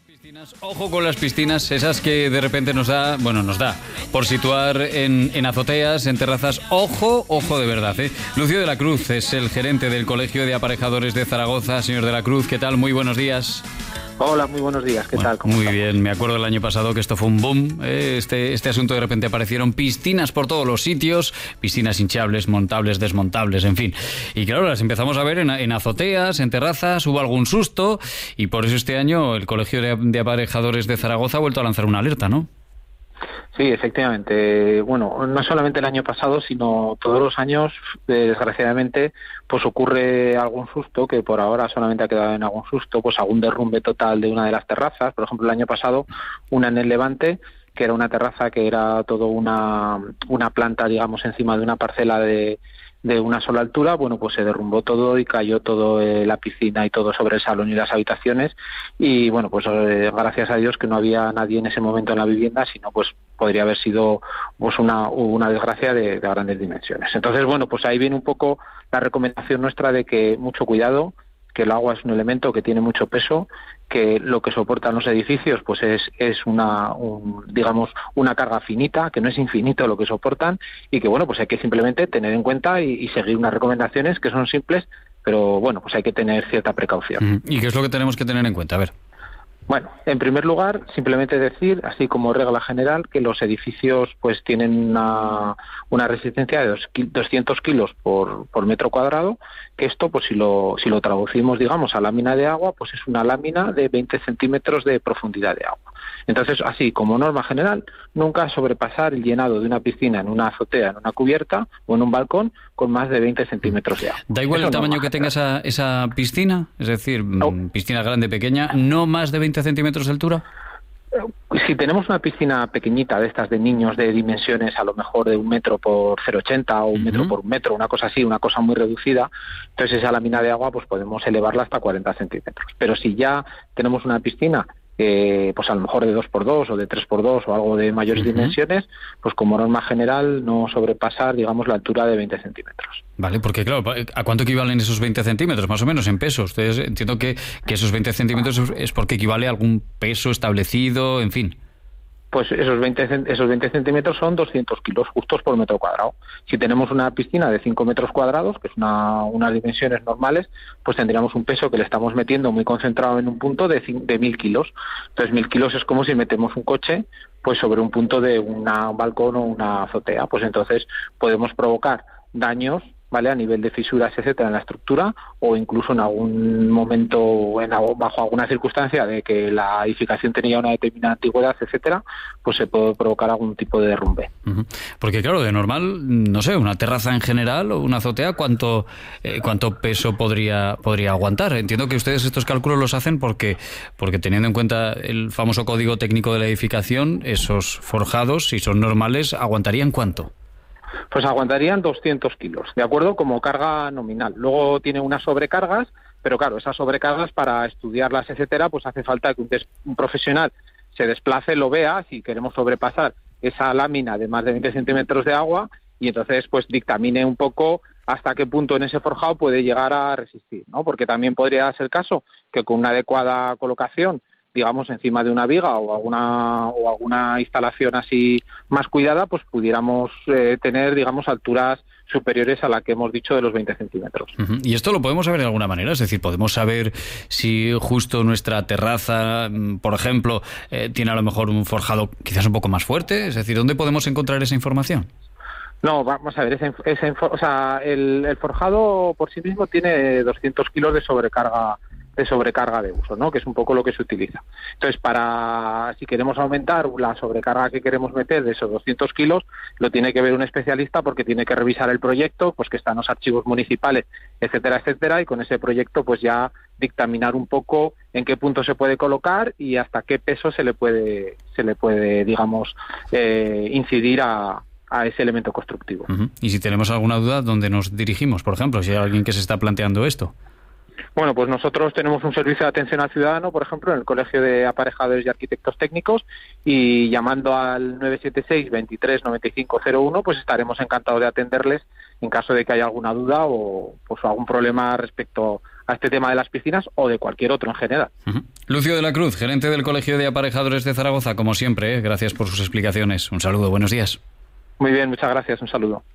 Ojo con las piscinas, esas que de repente nos da por situar en azoteas, en terrazas. Ojo de verdad, ¿eh? Lucio de la Cruz es el gerente del Colegio de Aparejadores de Zaragoza. Señor de la Cruz, ¿qué tal? Muy buenos días. Hola, muy buenos días, ¿qué tal? Muy bien, me acuerdo el año pasado que esto fue un boom, este asunto. De repente aparecieron piscinas por todos los sitios, piscinas hinchables, montables, desmontables, en fin. Y claro, las empezamos a ver en azoteas, en terrazas, hubo algún susto, y por eso este año el Colegio de Aparejadores de Zaragoza ha vuelto a lanzar una alerta, ¿no? Sí, efectivamente. Bueno, no solamente el año pasado, sino todos los años, desgraciadamente, pues ocurre algún susto, que por ahora solamente ha quedado en algún susto, pues algún derrumbe total de una de las terrazas. Por ejemplo, el año pasado, una en el Levante, que era una terraza que era todo una planta, digamos, encima de una parcela de una sola altura. Bueno, pues se derrumbó todo y cayó todo, la piscina y todo sobre el salón y las habitaciones, y bueno, pues gracias a Dios que no había nadie en ese momento en la vivienda, sino pues podría haber sido pues una desgracia de grandes dimensiones. Entonces, bueno, pues ahí viene un poco la recomendación nuestra de que mucho cuidado, que el agua es un elemento que tiene mucho peso, que lo que soportan los edificios pues es digamos una carga finita, que no es infinito lo que soportan, y que bueno, pues hay que simplemente tener en cuenta y seguir unas recomendaciones que son simples, pero bueno, pues hay que tener cierta precaución. ¿Y qué es lo que tenemos que tener en cuenta? A ver. Bueno, en primer lugar, simplemente decir, así como regla general, que los edificios pues tienen una resistencia de 200 kilos por metro cuadrado, que esto, pues si lo traducimos, digamos, a lámina de agua, pues es una lámina de 20 centímetros de profundidad de agua. Entonces, así como norma general, nunca sobrepasar el llenado de una piscina en una azotea, en una cubierta o en un balcón con más de 20 centímetros de agua. ¿Da igual el tamaño que tenga esa piscina? Es decir, piscina grande, pequeña, no más de 20 centímetros de altura. Si tenemos una piscina pequeñita de estas de niños de dimensiones a lo mejor de 1 metro por 0,80 o 1 metro por 1 metro, una cosa así, una cosa muy reducida, entonces esa lámina de agua pues podemos elevarla hasta 40 centímetros. Pero si ya tenemos una piscina pues a lo mejor de 2x2 o de 3x2 o algo de mayores dimensiones, pues como norma general no sobrepasar, digamos, la altura de 20 centímetros. Vale, porque claro, ¿a cuánto equivalen esos 20 centímetros? Más o menos en peso. Ustedes entiendo que esos 20 centímetros es porque equivale a algún peso establecido, en fin. Pues esos 20 centímetros son 200 kilos justos por metro cuadrado. Si tenemos una piscina de 5 metros cuadrados, que es unas dimensiones normales, pues tendríamos un peso que le estamos metiendo muy concentrado en un punto de 1.000 kilos. Entonces 1.000 kilos es como si metemos un coche pues sobre un punto de un balcón o una azotea. Pues entonces podemos provocar daños, ¿vale?, a nivel de fisuras, etcétera, en la estructura, o incluso en algún momento, bajo alguna circunstancia de que la edificación tenía una determinada antigüedad, etcétera, pues se puede provocar algún tipo de derrumbe. Porque claro, de normal, no sé, una terraza en general o una azotea, ¿cuánto peso podría aguantar? Entiendo que ustedes estos cálculos los hacen porque teniendo en cuenta el famoso código técnico de la edificación, esos forjados, si son normales, ¿aguantarían cuánto? Pues aguantarían 200 kilos, ¿de acuerdo? Como carga nominal. Luego tiene unas sobrecargas, pero claro, esas sobrecargas para estudiarlas, etcétera, pues hace falta que un profesional se desplace, lo vea, si queremos sobrepasar esa lámina de más de 20 centímetros de agua, y entonces pues dictamine un poco hasta qué punto en ese forjado puede llegar a resistir, ¿no? Porque también podría ser el caso que con una adecuada colocación, digamos, encima de una viga o alguna instalación así más cuidada, pues pudiéramos tener, digamos, alturas superiores a la que hemos dicho de los 20 centímetros. ¿Y esto lo podemos saber de alguna manera? Es decir, ¿podemos saber si justo nuestra terraza, por ejemplo, tiene a lo mejor un forjado quizás un poco más fuerte? Es decir, ¿dónde podemos encontrar esa información? No, vamos a ver, el forjado por sí mismo tiene 200 kilos de sobrecarga de uso, ¿no?, que es un poco lo que se utiliza. Entonces, si queremos aumentar la sobrecarga que queremos meter de esos 200 kilos, lo tiene que ver un especialista, porque tiene que revisar el proyecto, pues que están los archivos municipales, etcétera, etcétera, y con ese proyecto pues ya dictaminar un poco en qué punto se puede colocar y hasta qué peso se le puede digamos, incidir a ese elemento constructivo. Y si tenemos alguna duda, ¿dónde nos dirigimos? Por ejemplo, si hay alguien que se está planteando esto. Bueno, pues nosotros tenemos un servicio de atención al ciudadano, por ejemplo, en el Colegio de Aparejadores y Arquitectos Técnicos, y llamando al 976 23 95 01, pues estaremos encantados de atenderles en caso de que haya alguna duda o pues algún problema respecto a este tema de las piscinas o de cualquier otro en general. Lucio de la Cruz, gerente del Colegio de Aparejadores de Zaragoza, como siempre, gracias por sus explicaciones. Un saludo, buenos días. Muy bien, muchas gracias, un saludo.